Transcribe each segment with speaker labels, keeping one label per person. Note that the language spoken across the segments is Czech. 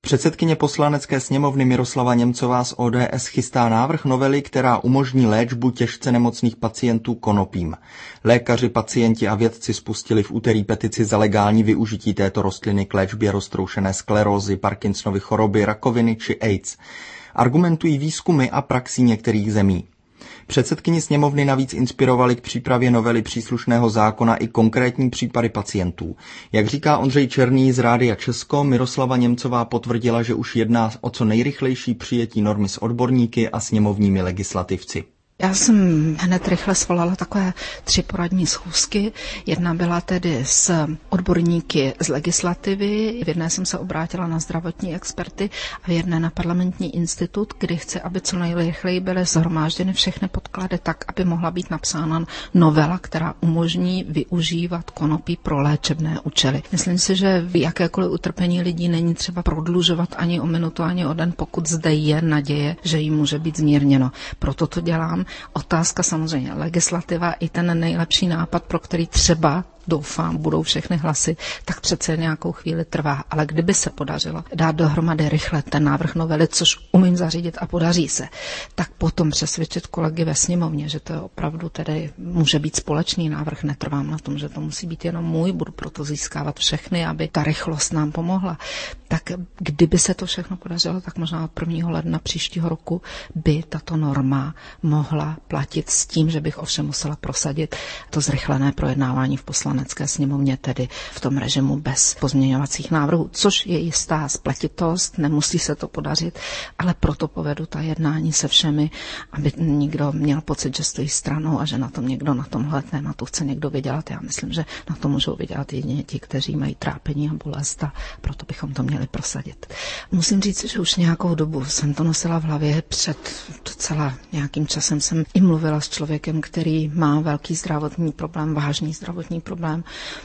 Speaker 1: Předsedkyně Poslanecké sněmovny Miroslava Němcová z ODS chystá návrh novely, která umožní léčbu těžce nemocných pacientů konopím. Lékaři, pacienti a vědci spustili v úterý petici za legální využití této rostliny k léčbě roztroušené sklerózy, Parkinsonovy choroby, rakoviny či AIDS. Argumentují výzkumy a praxí některých zemí. Předsedkyni sněmovny navíc inspirovali k přípravě novely příslušného zákona i konkrétní případy pacientů. Jak říká Ondřej Černý z Rádia Česko, Miroslava Němcová potvrdila, že už jedná o co nejrychlejší přijetí normy s odborníky a sněmovními legislativci.
Speaker 2: Já jsem hned rychle svolala takové 3 poradní schůzky. Jedna byla tedy s odborníky z legislativy, v jedné jsem se obrátila na zdravotní experty a v jedné na Parlamentní institut, kdy chci, aby co nejrychleji byly shromážděny všechny podklady tak, aby mohla být napsána novela, která umožní využívat konopí pro léčebné účely. Myslím si, že jakékoliv utrpení lidí není třeba prodlužovat ani o minutu, ani o den, pokud zde je naděje, že jí může být zmírněno. Proto to dělám. Otázka samozřejmě legislativa i ten nejlepší nápad, pro který třeba doufám, budou všechny hlasy, tak přece nějakou chvíli trvá. Ale kdyby se podařilo dát dohromady rychle ten návrh novely, což umím zařídit a podaří se, tak potom přesvědčit kolegy ve sněmovně, že to je opravdu tedy může být společný návrh, netrvám na tom, že to musí být jenom můj, budu proto získávat všechny, aby ta rychlost nám pomohla. Tak kdyby se to všechno podařilo, tak možná od 1. ledna příštího roku by tato norma mohla platit s tím, že bych ovšem musela prosadit to zrychlené projednávání v Poslanecké sněmovně, tedy v tom režimu bez pozměňovacích návrhů, což je jistá spletitost, nemusí se to podařit, ale proto povedu ta jednání se všemi, aby nikdo měl pocit, že stojí stranou a že na tom někdo na tomhle tématu chce někdo vydělat. Já myslím, že na to můžou vydělat jedině ti, kteří mají trápení a bolest, a proto bychom to měli prosadit. Musím říct, že už nějakou dobu jsem to nosila v hlavě, před docela nějakým časem jsem i mluvila s člověkem, který má velký zdravotní problém, vážný zdravotní problém,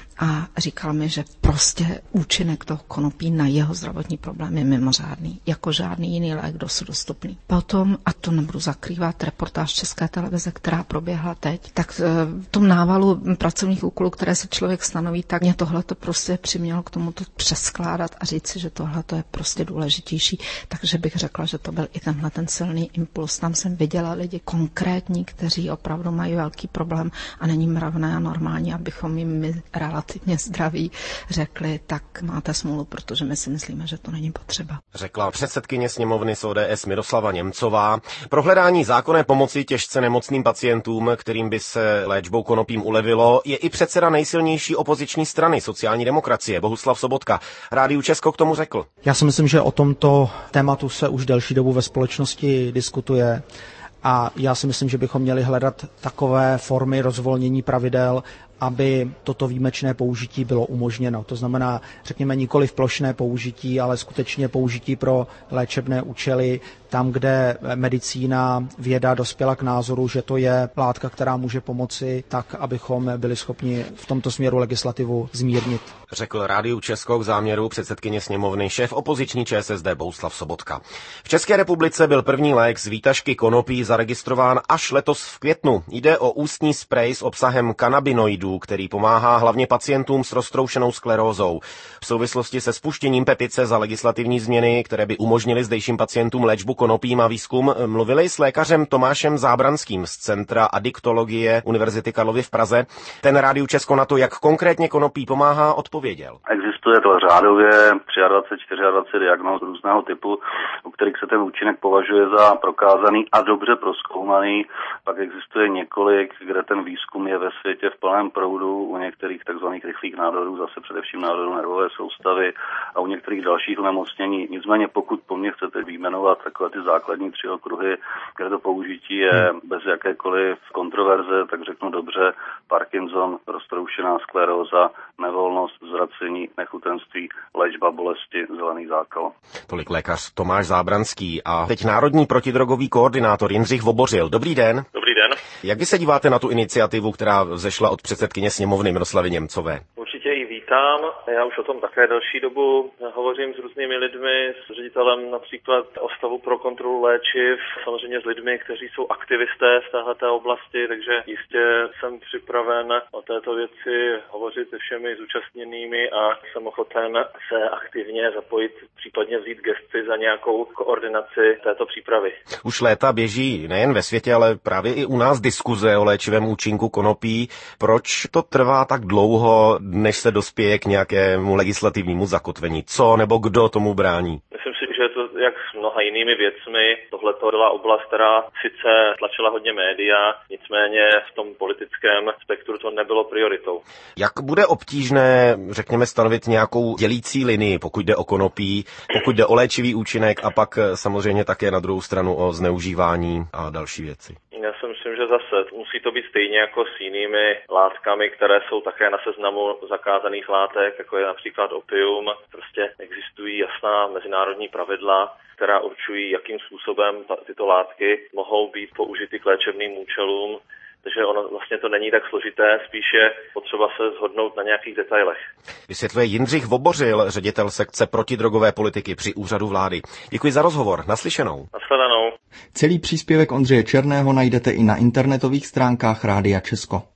Speaker 2: a říkal mi, že prostě účinek toho konopí na jeho zdravotní problém je mimořádný, jako žádný jiný lék dosud dostupný. Potom, a to nebudu zakrývat, reportáž České televize, která proběhla teď, tak v tom návalu pracovních úkolů, které si člověk stanoví, tak mě tohle to prostě přimělo k tomu to přeskládat a říct si, že tohle to je prostě důležitější. Takže bych řekla, že to byl i tenhle ten silný impuls. Tam jsem viděla lidi konkrétní, kteří opravdu mají velký problém a není mravné a normální, abychom jim my relativně zdraví řekli, tak máte smůlu, protože my si myslíme, že to není potřeba.
Speaker 3: Řekla předsedkyně sněmovny z ODS Miroslava Němcová. Pro hledání zákonné pomoci těžce nemocným pacientům, kterým by se léčbou konopím ulevilo, je i předseda nejsilnější opoziční strany sociální demokracie Bohuslav Sobotka. Rádiu Česko k tomu řekl.
Speaker 4: Já si myslím, že o tomto tématu se už delší dobu ve společnosti diskutuje. A já si myslím, že bychom měli hledat takové formy rozvolnění pravidel, aby toto výjimečné použití bylo umožněno. To znamená, řekněme, nikoli plošné použití, ale skutečně použití pro léčebné účely, tam, kde medicína, věda dospěla k názoru, že to je látka, která může pomoci, tak, abychom byli schopni v tomto směru legislativu zmírnit.
Speaker 3: Řekl Rádiu Česko k záměru předsedkyně sněmovny šéf opoziční ČSSD Bohuslav Sobotka. V České republice byl první lék z výtažky konopí zaregistrován až letos v květnu. Jde o ústní sprej s obsahem kanabinoidů, který pomáhá hlavně pacientům s roztroušenou sklerózou. V souvislosti se spuštěním petice za legislativní změny, které by umožnily zdejším pacientům léčbu konopím a výzkum, mluvili s lékařem Tomášem Zábranským z Centra adiktologie Univerzity Karlovy v Praze. Ten Rádiu Česko na to, jak konkrétně konopí pomáhá, odpověděl.
Speaker 5: Existuje to řádově 23-24 diagnóz různého typu, u kterých se ten účinek považuje za prokázaný a dobře prozkoumaný. Pak existuje několik, kde ten výzkum je ve světě v plném proudu, u některých takzvaných rychlých nádorů, zase především nádorů nervové soustavy a u některých dalších onemocnění. Nicméně pokud po mně chcete vyjmenovat takové ty základní 3 okruhy, kde to použití je bez jakékoliv kontroverze, tak řeknu dobře: Parkinson, roztroušená skleróza, nevolnost, zvracení, nechutenství, léčba bolesti, zelený zákal.
Speaker 3: Tolik lékař Tomáš Zábranský. A teď národní protidrogový koordinátor Jindřich Vobořil. Dobrý den.
Speaker 6: Dobrý den.
Speaker 3: Jak vy se díváte na tu iniciativu, která vzešla od předsedkyně sněmovny Miroslavy Němcové?
Speaker 6: Určitě ji vítám. vítám. Já už o tom také delší dobu hovořím s různými lidmi, s ředitelem například Ústavu pro kontrolu léčiv, samozřejmě s lidmi, kteří jsou aktivisté v této oblasti, takže jistě jsem připraven o této věci hovořit se všemi zúčastněnými a jsem ochoten se aktivně zapojit, případně vzít gesci za nějakou koordinaci této přípravy.
Speaker 3: Už léta běží nejen ve světě, ale právě i u nás diskuze o léčivém účinku konopí. Proč to trvá tak dlouho, než se dospěje k nějakému legislativnímu zakotvení? Co nebo kdo tomu brání?
Speaker 6: Myslím si, že je to jak s mnoha jinými věcmi. Tohle to byla oblast, která sice tlačila hodně média, nicméně v tom politickém spektru to nebylo prioritou.
Speaker 3: Jak bude obtížné, řekněme, stanovit nějakou dělící linii, pokud jde o konopí, pokud jde o léčivý účinek a pak samozřejmě také na druhou stranu o zneužívání a další věci?
Speaker 6: Já si myslím, že zase musí to být stejně jako s jinými látkami, které jsou také na seznamu zakázaných látek, jako je například opium. Prostě existují jasná mezinárodní pravidla, která určují, jakým způsobem tyto látky mohou být použity k léčebným účelům. Takže ono vlastně to není tak složité, spíše potřeba se shodnout na nějakých detailech.
Speaker 3: Vysvětluje Jindřich Vobořil, ředitel sekce protidrogové politiky při Úřadu vlády. Děkuji za rozhovor. Naslyšenou.
Speaker 6: Nashledanou.
Speaker 1: Celý příspěvek Ondřeje Černého najdete i na internetových stránkách Rádia Česko.